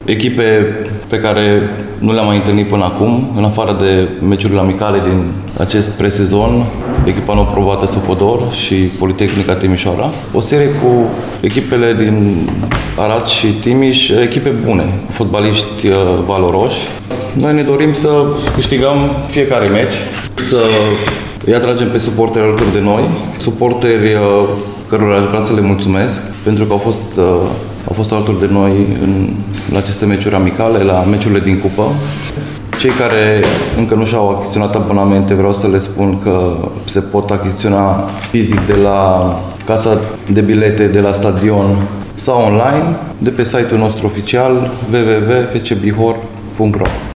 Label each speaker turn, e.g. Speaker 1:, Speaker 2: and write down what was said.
Speaker 1: Echipe pe care nu le-am mai întâlnit până acum, în afară de meciurile amicale din acest presezon, echipa Nou Provoată Sopodor și Politehnica Timișoara. O serie cu echipele din Arad și Timiș, echipe bune, cu fotbaliști valoroși. Noi ne dorim să câștigăm fiecare meci, să îi atragem pe suporteri alături de noi, suporteri cărora aș vrea să le mulțumesc pentru că au fost alături de noi la aceste meciuri amicale, la meciurile din cupă. Cei care încă nu și-au achiziționat abonamente, vreau să le spun că se pot achiziționa fizic de la casa de bilete de la stadion sau online, de pe site-ul nostru oficial www.fcbihor.ro.